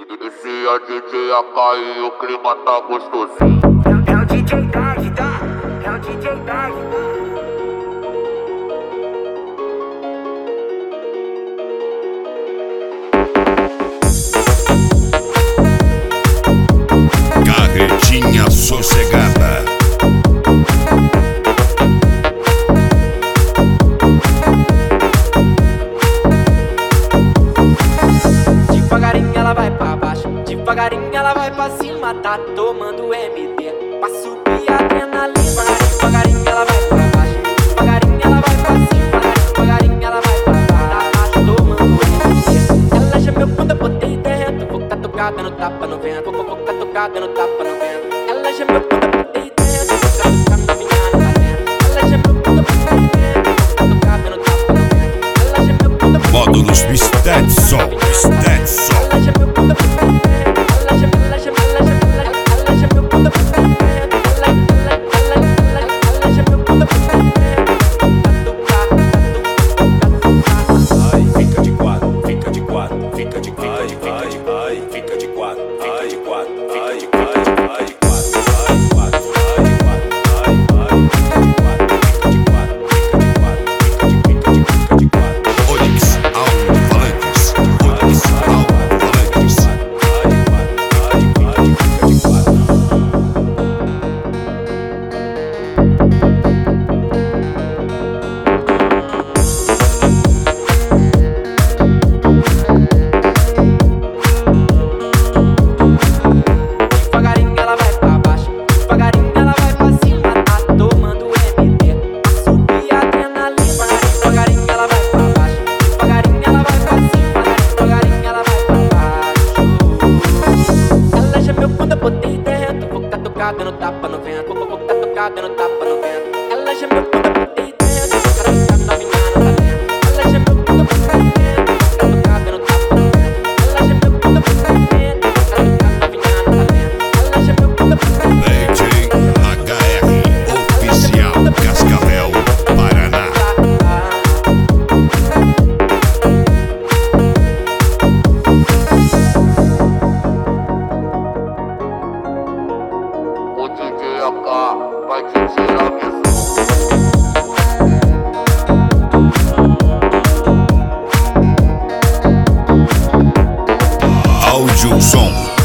Inicia DJ AK e o clima tá gostosinho. É o DJ Dad, tá? É o DJ Dad, tá? Carretinha sossegada. Devagarinho ela vai pra baixo, devagarinho ela vai pra cima. Tá tomando MD pra subir a adrenalina. Devagarinho ela vai pra baixo, devagarinho ela vai pra cima. Devagarinho ela vai pra baixo, tá tomando MD. Ela já meu bunda, botei dentro. Vou catucar dando tapa no vento. Vou catucar dando tapa no vento. Ela já meu bunda, botei dentro. Vou catucar novinha no talento. Ela já meu bunda, botei dentro. Vou catucar dando tapa no vento. Ela já meu bunda, Módulos Stetson. ela já meu bunda, ela já meu bunda, ela já meu bunda. Ai, fica de quatro, fica de quatro, fica de quatro, ai, fica de quatro, fica de quatro, ai, ai, quatro, ai, quatro, ai, quatro, ai, ai, fica de quatro, fica de quatro, fica de quatro. Olix Alto-Falantes. Olix Alto-Falantes. Devagarinho ela vai pra baixo, devagarinho ela vai pra cima. Tá tomando MD pra subir a adrenalina. Devagarinho ela vai pra baixo, devagarinho ela vai pra cima. Devagarinho ela vai pra baixo. Ela já meu bunda, botei dentro. Vou catucar dando tapa no vento. Vou catucar dando tapa no vento. Ela já meu bunda, botei dentro. Vou catucar novinha no talento. Ela já meu bunda, botei dentro. Vou catucar dando tapa no vento. Ela já meu bunda, botei dentro. Vou catucar novinha no talento. Ela já meu bunda, botei dentro. DJ HR Oficial Cascavel, Paraná. O DJ AK vai te tirar a missão. Áudio som.